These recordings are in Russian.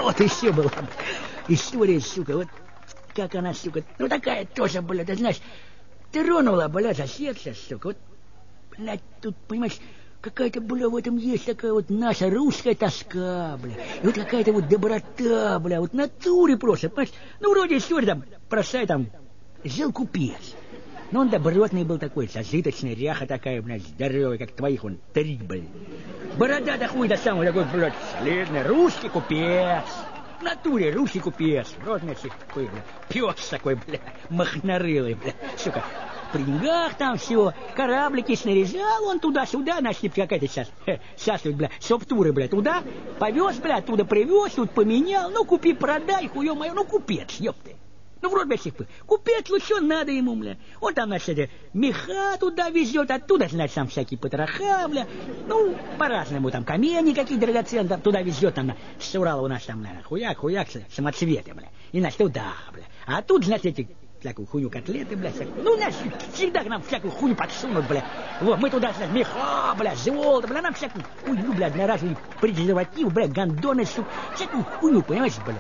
Вот еще была история, сука, вот как она, сука, ну такая тоже, блядь, ты знаешь, тронула, блядь, за сердце, сука, вот, блядь, тут, понимаешь, какая-то, бля, в этом есть такая вот наша русская тоска, бля, и вот какая-то вот доброта, бля, вот в натуре просто, понимаешь, ну, вроде история там, простая там, жил купец, но он добротный был такой, созидочный, ряха такая, блядь, здоровая, как твоих, он 3, блядь, борода да хуй до самого такой, блядь, солидный, русский купец. В натуре русский купец, родный такой, бля, пёс такой, бля, махнорылый, бля, сука, при деньгах там все, кораблики снаряжал он туда-сюда, значит, какая-то сейчас, бля, соптуры, бля, туда повез, бля, оттуда привез, тут поменял, ну, купи, продай, хуё моё, ну, купец, ёпты. Ну, вроде, блядь, купец, ну, что надо ему, бля? Он там, значит, меха туда везет, оттуда, значит, там всякие потроха, бля. Ну, по-разному, там, камни какие драгоценные, там, туда везет, там, с Урала у нас, там, наверное, хуяк, самоцветы, бля. И, значит, туда, бля. А тут, значит, эти, всякую хуйню, котлеты, бля, всякую. Ну, значит, всегда к нам всякую хуйню подсунут, бля. Вот, мы туда, значит, меха, бля, золото, бля, нам всякую хуйню, бля, одноразовый презерватив, бля, гондоны, сука, всякую хуйню, понимаешь, бля.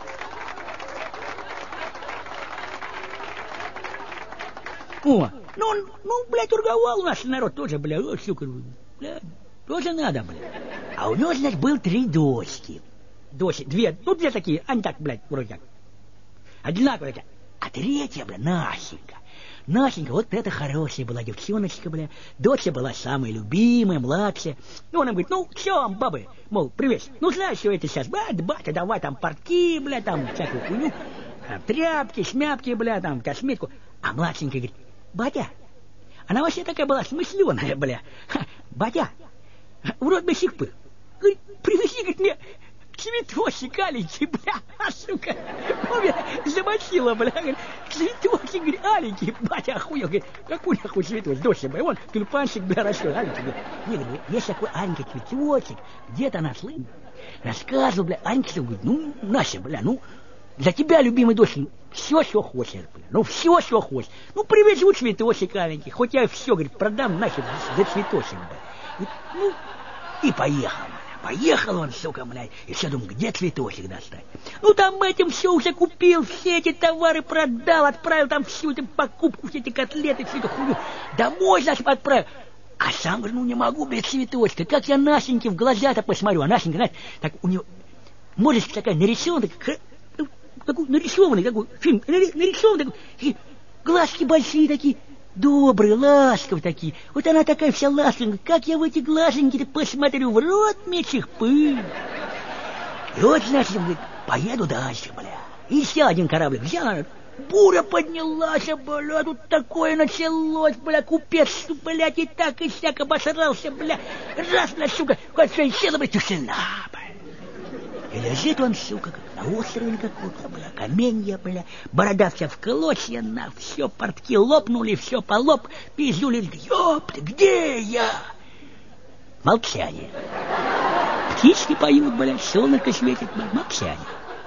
О, ну, блядь, торговал у нас народ тоже, бля, вот, сука, бля, тоже надо, бля. А у него, значит, был 3 дочки. Две, ну, 2 такие, они так, блядь, вроде как, одинаковые, а 3-я, бля, Насенька, вот это хорошая была девчоночка, бля, дочь была самая любимая, младшая. Ну, она говорит, ну, все вам, бабы, мол, привет, ну, знаешь, что это сейчас, батя, давай там портки, бля, там, всякую хуйню, там, тряпки, шмяпки, бля, там, косметику. А младшенькая говорит, батя, она вообще такая была смысленая, бля. Батя, урод бы сихпы. Говорит, привези, говорит, мне цветочек аленький, бля, сука. Он меня замочила, бля. Говорит, цветочек, говорит, аленький. Батя охуел, говорит, какой нахуй цветочек, дочь, бля. Вон тюльпанчик, бля, растет, аленький. Не, говорит, есть такой аленький цветочек, где-то нашла. Рассказывал, бля, аленький, говорит, ну, Настя, бля, ну, для тебя, любимый дочь, все, что хочешь, бля. Ну, все, что хочешь. Ну, привезу цветочек аленький. Хоть я все, говорит, продам нахер за цветочек, бля. Ну, и поехал, бля. Поехал он, сука, бля. И все думаю, где цветочек достать? Ну, там этим все уже купил, все эти товары продал, отправил там всю эту покупку, все эти котлеты, всю эту хуйню. Домой, значит, отправил. А сам, говорю, ну, не могу без цветочка. Как я Насеньке в глаза-то посмотрю. А Насенька, знаешь, так у нее мордочка такая нарисована, такой нарисованный, такой фильм, нарисованный, такой, глазки большие такие, добрые, ласковые такие. Вот она такая вся ласковая, как я в эти глазеньки-то посмотрю, в рот мечих пыль. И вот, значит, он говорит, поеду дальше, бля. И еще один кораблик взял, буря поднялась, бля, тут такое началось, бля, купец, блядь, и так, и сяк обосрался, бля. Раз, бля, сука, хоть все исчезло, бля, тишина, бля. И лежит он, сука, как на острове каком-то, бля, каменья, бля, борода вся в клочья, на, все портки лопнули, все полоп, пиздюли, ёпты, где я? Молчание. Птички поют, бля, солнышко светит, бля, молчание.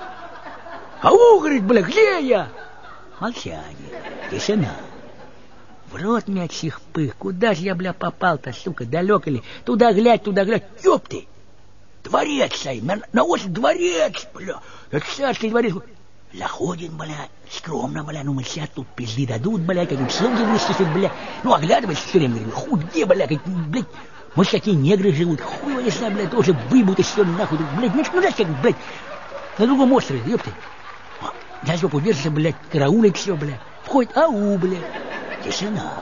Ау, говорит, бля, где я? Молчание, тишина. В рот мячих пых, куда же я, бля, попал-то, сука, далек или туда глядь, ёпты. Дворец, сай, на осень дворец, бля, это царский дворец. Заходит, бля, скромно, бля, ну мы сейчас тут пизды дадут, бля, какие-нибудь слуги выступят, бля. Ну, оглядывайся все время, говорю, хуй, где, бля, блядь, может, какие негры живут, хуй его не знаю, бля, тоже выбудут все нахуй, блядь, ну, знаешь, как, блядь, на другом острове, ёпты. За жопу держится, блядь, караулит все, бля. Входит, ау, бля, тишина.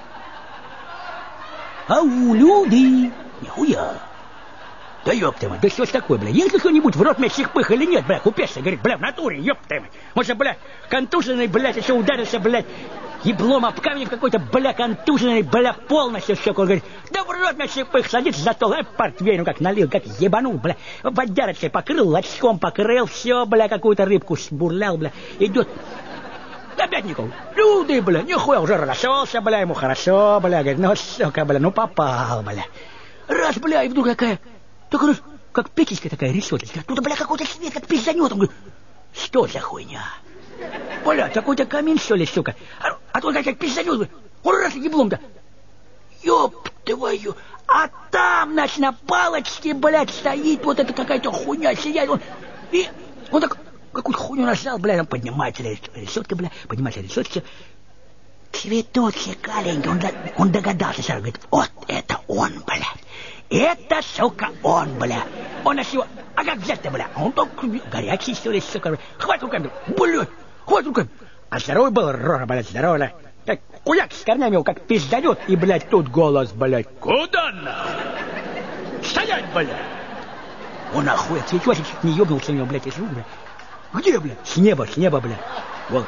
Ау, люди, нихуя. Да ёпта мать, да что ж такое, бля? Есть ли кто-нибудь в рот мясных пых или нет, бля? Купец, говорит, бля, в натуре, ёпта мать. Может, бля, контуженный, блядь, еще ударился, блядь, еблом об камень какой-то, бля, контуженный, бля, полностью все. Он говорит, да в рот мясных пых, садится за стол, портвейну как налил, как ебанул, бля. Водярочкой покрыл, очком покрыл, все, бля, какую-то рыбку сбурлял, бля. Идет. Опять никого. Люди, бля, нихуя, уже расошелся, бля, ему хорошо, бля. Говорит, ну, сука, бля, ну попал, бля. Раз, бля, и вдруг какая... Только как печечка такая решеточка. Оттуда, бля, какой-то свет, как пизданет. Он говорит, что за хуйня? Бля, какой-то камин, что ли, сука? А то как пизданет. Он раз еблом-то. Ёб твою. А там, значит, на палочке, блядь, стоит вот эта какая-то хуйня. Сидят, он И он так какую-то хуйню нажал, бля, там поднимается решетка, бля, поднимается решетка. Цветочек аленький, он догадался сразу, говорит, вот это он, блядь. Это, сука, он, бля. Он на его, а как взять-то, бля? Он только горячий, что ли, сука. Хватит руками, блядь, хватит руками. А здоровый был, рожа, блядь, здоровый, да. Как хуяк с корнями его как пизданет, и, блядь, тут голос, блядь. Куда нахуй? Стоять, блядь. Он нахуй, цветочек не ебнулся у него, блядь, из рук, блядь. Где, блядь? С неба, блядь. Вот.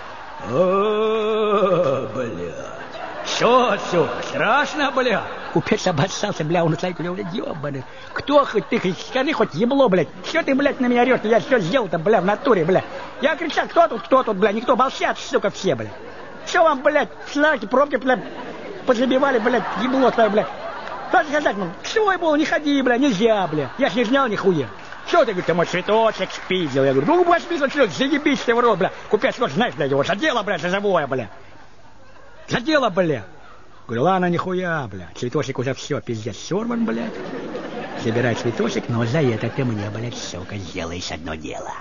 О, блядь. Что, страшно, блядь? Купец обоссался, бля, он стоит, блядь, ебаный. Кто хоть ты, скажи хоть ебло, блядь. Что ты, блядь, на меня орешь? Я что сделал-то, бля, в натуре, бля. Я кричал, кто тут, бля, никто, молчат, сука, все, бля. Что вам, блядь, шлаки, пробки, блядь, позабивали, блядь, ебло твое, блядь. Что сказать, ну, свой был, не ходи, бля, нельзя, бля. Я ж не знал нихуя. Что ты, говорит, ты мой цветочек спиздил? Я говорю, ну, бля, спиздил, что, заебись ты в рот, бля. Купец, вот, знаешь, блядь, его задело, бля, за живое, бля. Задело, бля. Говорю, ладно, нихуя, бля. Цветочек уже все, пиздец, сорван, блядь. Забирай цветочек, но за это ты мне, блядь, сука, сделаешь одно дело.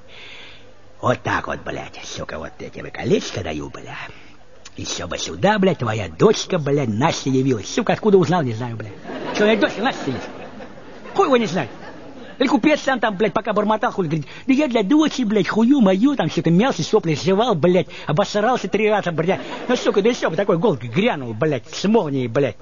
Вот так вот, блядь, сука, вот я тебе колечко даю, бля. Еще бы сюда, блядь, твоя дочка, блядь, Настя явилась. Сука, откуда узнал, не знаю, блядь. Что, твоя дочка Настя есть? Хуй его не знает. Или купец сам там, блядь, пока бормотал, хуй, говорит, да я для дочери, блядь, хую мою, там что-то мялся, сопли жевал, блядь, обосрался 3 раза, блядь. Ну, сука, да еще бы такой гол грянул, блядь, с молнией, блядь.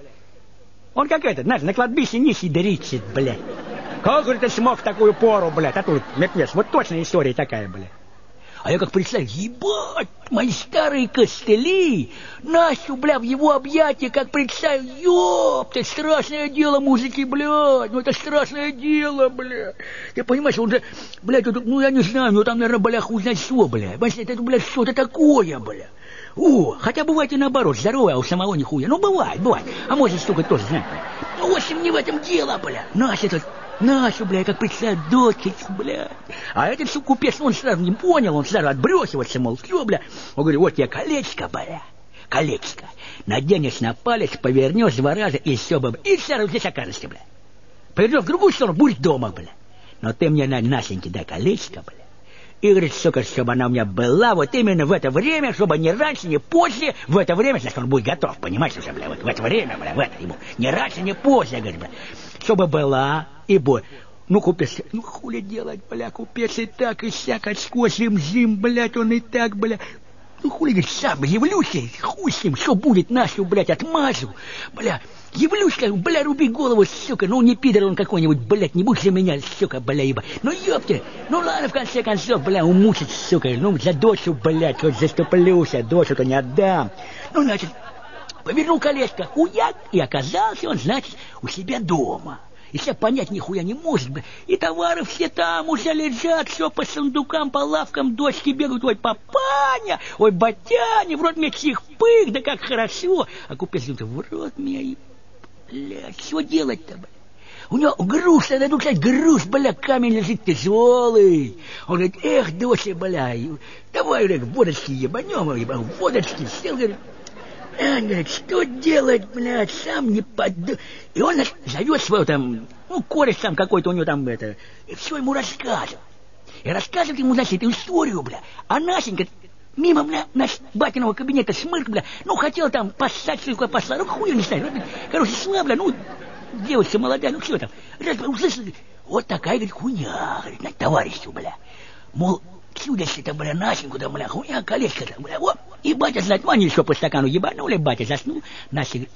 Он как этот, знаешь, на кладбище нищий дричит, блядь. Как, говорит, ты смог в такую пору, блядь, а тут, мертвец, вот точно история такая, блядь. А я как представил, ебать, мои старые костыли, Настю, бля, в его объятия, как представил, ёпта, страшное дело, мужики, блядь, ну это страшное дело, бля. Ты понимаешь, он же, блядь, ну я не знаю, ну там, наверное, бля, хуй знает что, бля. Понимаешь, это, блядь, что-то такое, бля. О, хотя бывает и наоборот, здоровое, а у самого нихуя. Ну, бывает. А может, сука, тоже знает. Ну, в общем, не в этом дело, бля. Настя тут... Настю, бля, как представить, дочечку, бля. А этот, сука, купец, он сразу не понял, он сразу отбросивался, мол, что, бля. Он говорит, вот тебе колечко, бля, колечко. Наденешь на палец, повернешь 2 раза, и все, бля. И сразу здесь окажешься, бля. Повернешь в другую сторону, будешь дома, бля. Но ты мне, Настеньке, дай колечко, бля. И говорит, сука, чтобы она у меня была вот именно в это время, чтобы не раньше, не позже, в это время, значит, он будет готов, понимаешь, уже, бля, вот в это время, бля, в это ему. Не раньше, не позже, говорит, бля. Чтобы была и бой. Ну, купец, ну, хули делать, бля, купец и так, и сяк, очко, зим, блядь, он и так, бля. Ну, хули, говорит, сам явлюсь, хуй с ним, что будет, Настю, блядь, отмажу, бля. Явлюсь, как, бля, руби голову, сука, ну, не пидор он какой-нибудь, блядь, не будь за меня, сука, бля, ебать. Ну, ёпте, ну, ладно, в конце концов, бля, умучить, сука, ну, за дочу, блядь, хоть заступлюсь, а дочу-то не отдам. Ну, значит, повернул колечко, хуяк, и оказался он, значит, у себя дома. И себя понять нихуя не может, бля. И товары все там уже лежат, все по сундукам, по лавкам, дочки бегают, ой, папаня, ой, батяня, в рот мне чих-пых, да как хорошо. А купец говорит, в рот меня, и, блядь, что делать-то, бля? У него груз, надо душлять, груз, бля, камень лежит тяжелый. Он говорит, эх, доча, бля, давай, говорит, водочки ебанем, водочки, сел, говорит, говорит, что делать, блядь, сам не подду... И он зовет своего там, ну, кореш там какой-то у него там, это, и все ему рассказывает. И рассказывает ему, значит, эту историю, бля. А Насенька мимо, бля, наш батиного кабинета смырк, бля, ну, хотел там поссать, сука, послать, ну, хуй не знаю, короче, шла, бля, ну, девочка молодая, ну, что там, услышали, вот такая, говорит, хуйня, говорит, на товарищу, бля, мол, чудо-то, бля, Насеньку, да, бля, хуйня, колечко-то, бля, вот. И батя, знать, они еще по стакану ебанули, батя заснул. Настя говорит,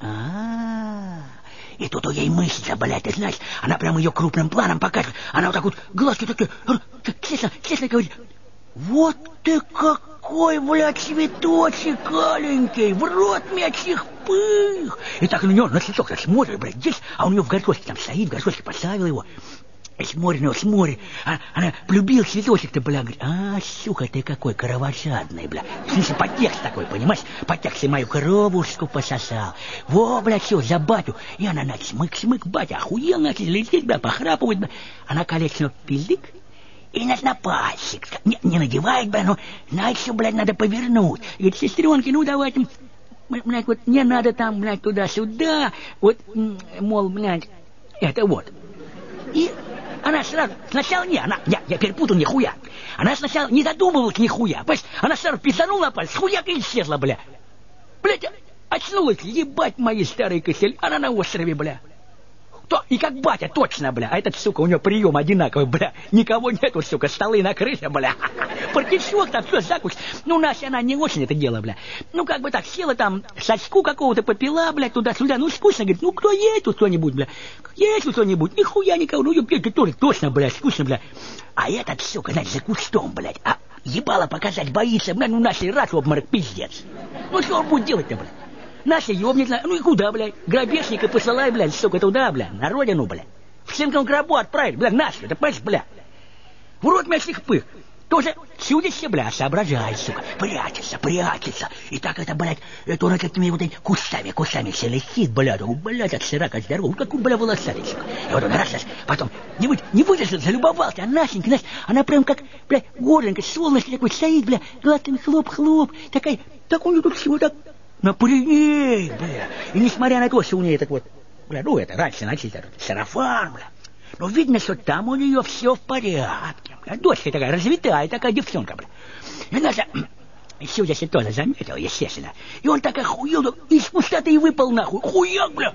И тут у ей мысль, блядь, ты знаешь, она прямо ее крупным планом показывает. Она вот так вот, глазки такие, честно говорит, вот ты какой, блядь, цветочек аленький, в рот мячих пых. И так на него на цветок смотрит, блядь, здесь, а у нее в горшочке там стоит, в горшочке поставил его. И смотрит на него, смотрит. Она полюбила цветочек-то, бля, говорит, сука, ты какой кровожадный, бля. В смысле, подтекст такой, понимаешь? Подтекст и мою коровушку пососал. Во, бля, все, за батю. И она, значит, смык, батя, охуел, значит, летит, бля, похрапывает, бля. Она колечко пиздик, и, значит, на пальчик. Не надевает, бля, но, знаешь, что, блядь, надо повернуть. И говорит, сестренки, ну, давайте, блядь, вот не надо там, блядь, туда-сюда. Вот, мол, блядь, это вот. И Она сразу, сначала я перепутал нихуя. Она сначала не задумывалась нихуя. Понимаешь, она сразу пизанула на палец, хуяк и исчезла, бля. Блядь, очнулась, ебать мои старые косели. Она на острове, бля. И как батя, точно, бля. А этот, сука, у него прием одинаковый, бля. Никого нету, сука, столы накрыты, бля. Партичок там, все, закусь. Ну, Настя, она не очень это дело, бля. Ну, как бы так, села там, сачку какого-то попила, бля, туда-сюда. Ну, скучно, говорит, ну, кто есть тут кто-нибудь, бля? Есть тут кто-нибудь? Нихуя никого, ну, ебать, тоже, точно, бля, скучно, бля. А этот, сука, значит, за кустом, блядь. А ебало показать боится, бля, ну, Настя раз в обморок, пиздец. Ну, что он будет делать-то, бля? Настя ёбнет, ну и куда, блядь? Грабежника посылай, блядь, сука, туда, блядь, на родину, блядь. В Синком гробу отправить, блядь, Настя, ты понимаешь, блядь? В рот мясных пых. Тоже чудище, блядь, соображай, сука. Прячется. И так это, блядь, это он какими вот этими кустами шелестит, блядь. Блядь, от сырака здоровый, какой, блядь, волосатый, сука. И вот он раз, потом не выдержал, залюбовался, а Настенька, знаешь, она прям как, блядь, горленькая, солнышко такой стоит, блядь, глазками хлоп-хлоп, такая, так у нее тут всего так... Напрягей, бля. И несмотря на то, что у нее этот вот, бля, ну это раньше носить этот сарафан, бля. Но видно, что там у нее все в порядке, бля. Дочка такая развитая, такая девчонка, бля. И Настя, Сюзя тоже заметил, естественно. И он так охуел, из пустоты и выпал нахуй. Хуяк, бля.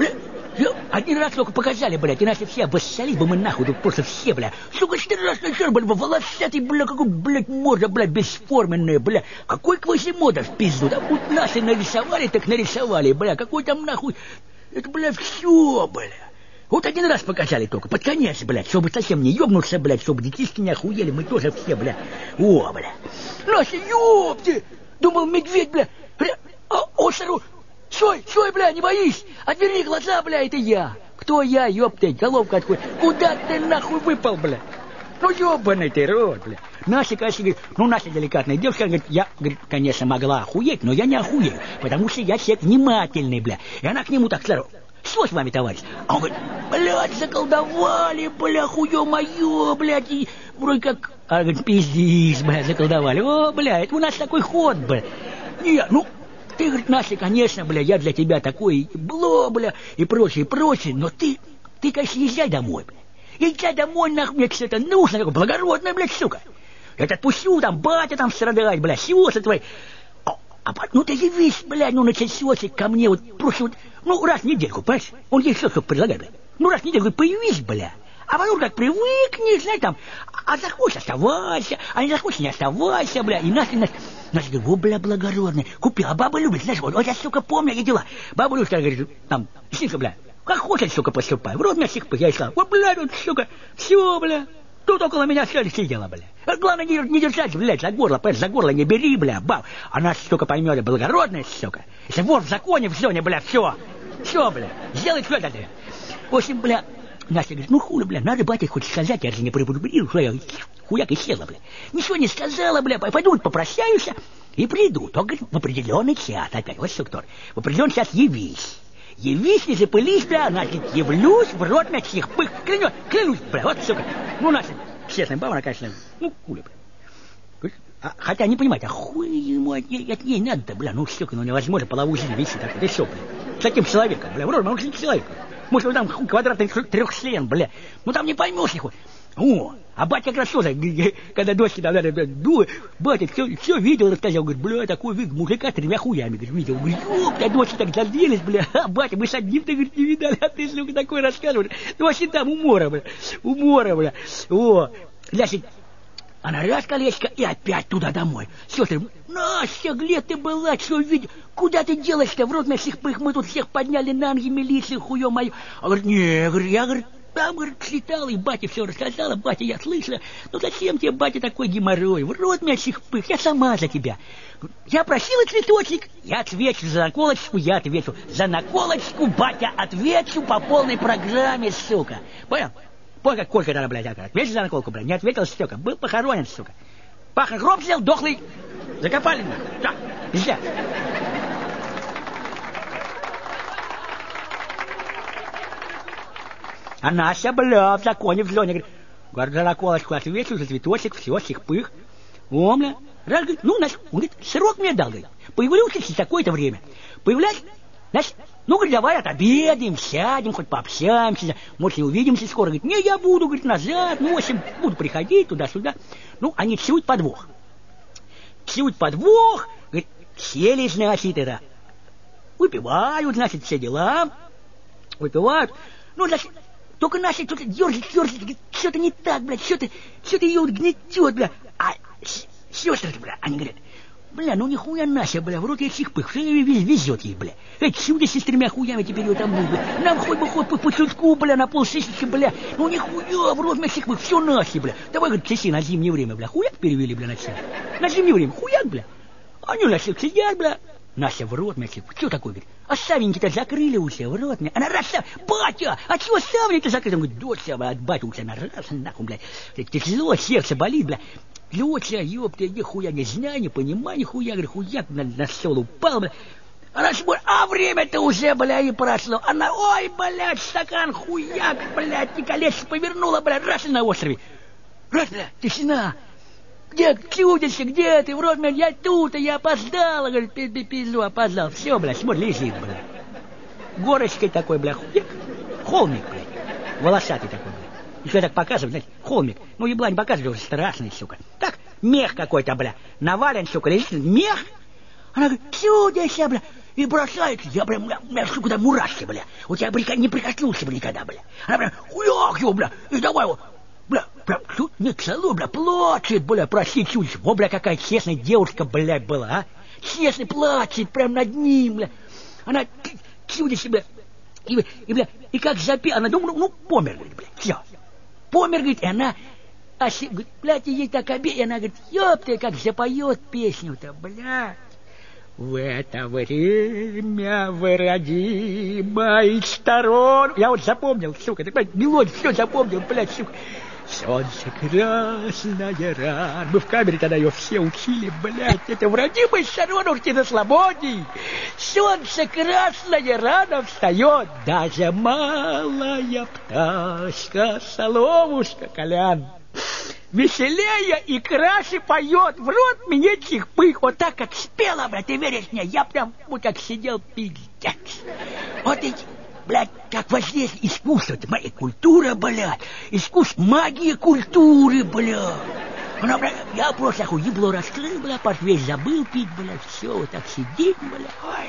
Один раз только показали, блядь, иначе все обоссались бы мы нахуй, тут просто все, бля. Сука, 4 раза начал, бля, волосатый, бля, какой, блядь, морда, бля, бесформенная, бля. Какой Квазимода в пизду, да вот наши нарисовали, так нарисовали, бля, какой там нахуй, это, бля, все, бля. Вот один раз показали только, под конец, блядь, чтобы совсем не ёбнуться, блядь, чтобы детишки не охуели, мы тоже все, бля. О, бля. Настя, ёпти! Думал, медведь, бля, остров. Стой, бля, не боись! Отверни глаза, бля, это я! Кто я, ёпты, головка отходит? Куда ты нахуй выпал, бля? Ну, ёбаный ты рот, бля. Настя, конечно, говорит, ну, Настя деликатная девушка, говорит, я, говорит, конечно, могла охуеть, но я не охуею, потому что я человек внимательный, бля. И она к нему так сразу, что с вами, товарищ? А он говорит, блядь, заколдовали, бля, хуё моё, блядь, и вроде как, а, говорит, пиздись, бля, заколдовали. О, бля, это у нас такой ход, бля. Не, ну... Ты, говорит, Настя, конечно, бля, я для тебя такой, бло, бля, и прочее, но ты, конечно, езжай домой, бля. Езжай домой, нахуй, мне все это нужно, такое благородное, блядь, сука. Я тебя отпущу, там, батя там страдает, бля, сёстры твои. Ну ты явись, блядь, ну на часёчек ко мне, вот, просто вот, ну, раз в недельку, понимаешь? Он ей что предлагает, бля. Ну, раз в недельку появись, бля. А потом как привыкнешь, знаешь, там, а захочешь оставайся, а не захочешь не оставайся, бля. И Настя говорит, о, бля, благородный, купил, а баба любит, знаешь, вот я, сука, помню, я дела. Баба любит, говорит, там, синка, бля, как хочешь, сука, поступай, в рот меня всех я и сказал, вот, бля, вот, сука, все, бля, тут около меня все сидела, бля. Главное, не держать, блядь, за горло, понимаешь, за горло не бери, бля, баб. Она, сука, поймет, благородная, сука. Если вор в законе, в зоне, бля, все, бля, сделай все это. В общем, бля, Настя говорит, ну хули, бля, надо батя хоть сказать, я же не предупредил, что я хуяк и села, бля. Ничего не сказала, бля, пойду попрощаюсь и приду. Только, говорит, в определенный час опять, вот что кто. В определенный час явись. Явись, не запылись, бля, значит, явлюсь в рот мячих пых. Клянусь, бля, вот, сука. Ну, Настя, честная баба, она, конечно, ну, хули, бля. Хотя не понимаете, а хуй ему от ней надо-то, бля, ну, сука, ну, невозможно половую жизнь вести так, это все, бля. С таким человеком, бля, вроде, он же не человек. Может, там квадратный трехчлен, бля. Ну, там не поймешь их. О, а батя как раз тоже, когда дочки там, батя все видел, рассказал, говорит, бля, такой вид мужика 3 хуями, говорит, видел. Говорит, ёпта, дочки так зарделись, бля, а батя, мы с одним-то, говорит, не видали, а ты, сука, такой рассказываешь. Ну, вообще там умора, бля. О, Лясик, она раз колечко и опять туда домой. Сестры, Настя, где ты была, что видел? Куда ты делась-то? В рот наших пых, мы тут всех подняли на ноги, милицию, хуё мою. А говорит, не, говорит, я, говорит, там, говорит, слетала, и батя все рассказала, батя, я слышала. Ну зачем тебе, батя, такой геморрой? В рот мясных пых, я сама за тебя. Я просила цветочек, я отвечу за наколочку, я отвечу. За наколочку, батя, отвечу по полной программе, сука. Понял? Понял, как Колька тогда, блядь, ответил за наколку, блядь, не ответил, сука. Был похоронен, сука. Паха гроб взял, дохлый. Закопали, блядь. Да, везде. А Настя, бля, в законе, в зоне, говорит, за наколочку ответил, за цветочек, все, сих пых. О, бля. Раз, говорит, ну, Настя, он говорит, срок мне дал, говорит. Появлюсь через такое-то время. Появляюсь, значит, Ну, говорит, давай отобедаем, сядем, хоть пообщаемся, может, и увидимся скоро. Говорит, не, я буду, говорит, назад, носим, буду приходить туда-сюда. Ну, они чуют подвох. Чуют подвох, говорит, сели, значит, это, выпивают, значит, все дела, выпивают. Ну, значит, только наши тут дёрзит, говорит, что-то не так, блядь, что-то ее гнетет, бля. А сестры-то, бля, они говорят, бля, ну нихуя Нася, бля, в рот ей чихпых, везет ей, бля. Чудо с 3 хуями теперь ее там, бля. Нам хоть бы хоть по сутку, бля, на полшишечки, бля. Ну нихуя, в рот мне чихпых, все Наси, бля. Давай, говорит, часи на зимнее время, бля. Хуяк перевели, бля, на час. На зимнее время, хуяк, бля. Они на всех сидят, бля. Нася в рот мне чихпых. Что такое, говорит? А савеньки-то закрыли у себя в рот мне. Она раз, батя, а чего савеньки-то закрыли? Он говорит, доча, бля, от батя у тебя на раз, нахуй, бля. Тяжело, сердце болит, бля. Лётя, ёпта, я нихуя не знаю, не понимаю, нихуя, говорит, хуяк на стол упал, бля. Она смотрит, а время-то уже, бля, и прошло. Она, ой, блядь, стакан, хуяк, блядь, не колечко повернула, блядь, раз и на острове. Раз, бля, тишина. Где, чудище, где ты, в рот, блядь, я тут, я опоздала, говорит, пизду, опоздал. Все, блядь, смотри, лежит, блядь. Горочкой такой, бля, хуяк, холмик, блядь, волосатый такой, блядь. Еще так показывают, знаете, холмик. Ну, ебла не показывают, уже страшный, сука. Так, мех какой-то, бля, навален, сука, лежит, мех. Она говорит, чудище, бля, и бросается. Я прям, бля, сука, там мурашки, бля. У тебя, бля, не прикоснулся бы никогда, бля. Она прям, хуяк его, бля, и давай его, бля, прям, не целую, бля, плачет, бля, прости, чудище. О, бля, какая честная девушка, блядь, была, а. Честный плачет, прям над ним, бля. Она, чудище, бля, бля, и как запела, она думала, ну, помер, говорит, бля, все. Помер, говорит, и она, говорит, блядь, ей так обидно, и она говорит, ёпта, как запоет песню-то, блядь. В это время вы родимой сторон. Я вот запомнил, сука, ты понимаешь, мелодию все запомнил, блядь, сука. Солнце красная ран. Мы в камере тогда ее все учили, блядь. Это в родимой сторонушке на свободе. Солнце красная рано встает. Даже малая пташка, соловушка, колян. Веселее и краше поет. В рот мне чихпых. Вот так, как спела, блядь, ты веришь мне? Я прям вот как сидел, пиздец. Вот эти... Блядь, как воздействие искусства, моя культура, блядь, искусство, магия культуры, блядь. Она, блядь, я просто охуебло раскрыл, блядь, портвейн забыл пить, блядь, все, вот так сидит, блядь, ой,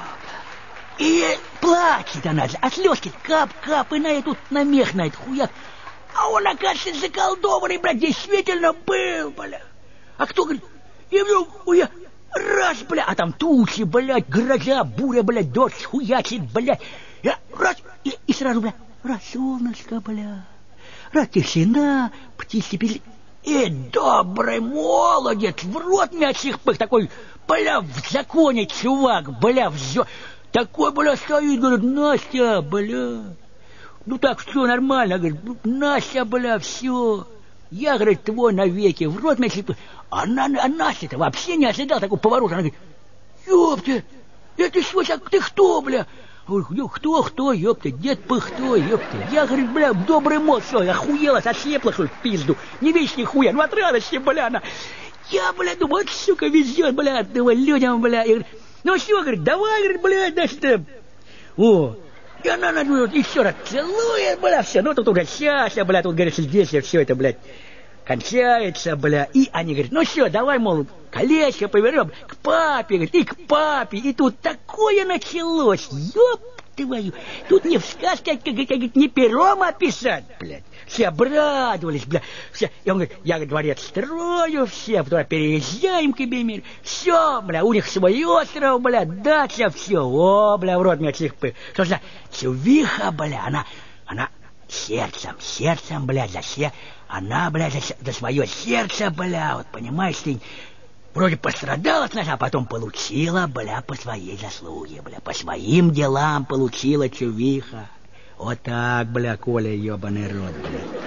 и плачет она, а слезки кап-кап, и на эту, на мех, на этот хуяк. А он, оказывается, заколдованный, блядь, действительно был, блядь. А кто говорит, я вел, хуя, раз, блядь, а там тучи, блядь, гроза, буря, блядь, дождь хуячит, блядь. Я раз, и сразу, бля, раз солнышко, бля, раз тишина, птички пели. Добрый молодец, в рот мячих пых, такой, бля, в законе чувак, бля, такой, бля, стоит, говорит, Настя, бля, ну так, все нормально, говорит, Настя, бля, все, я, говорит, твой навеки, в рот мячих пых. А Настя-то вообще не ожидал такого поворота, она говорит, ёпта, это что, ты кто, бля? Кто, ёпта, дед Пыхто, ёпта. Я, говорит, бля, добрый мозг, что, охуела, ослепла, что ли, в пизду. Не видишь нихуя, ну от радости, бля, она. Я, бля, думаю, вот, сука, везет, бля, думаю, людям, бля. Я говорю, ну что, говорит, давай, говорит, бля, значит, о. И она, еще раз целует, бля, все, ну тут уже сейчас, бля, тут, говорит, здесь все это, блядь, кончается, бля. И они говорят, ну все, давай, мол, колечко повернем к папе, говорит, и к папе. И тут такое началось, ёб твою. Тут не в сказке, как не пером описать, блядь. Все обрадовались, бля. Все. И он говорит, я, говорит, дворец строю, все, потом переезжаем к Эбемиру. Все, бля, у них свой остров, бля, дача, все. О, бля, в рот мне чихпы. Что за чувиха, бля, она сердцем, блядь, она, блядь, за свое сердце, бля, вот понимаешь, ты вроде пострадала от нас, а потом получила, бля, по своей заслуге, бля, по своим делам получила чувиха. Вот так, бля, Коля, ебаный рот, бля.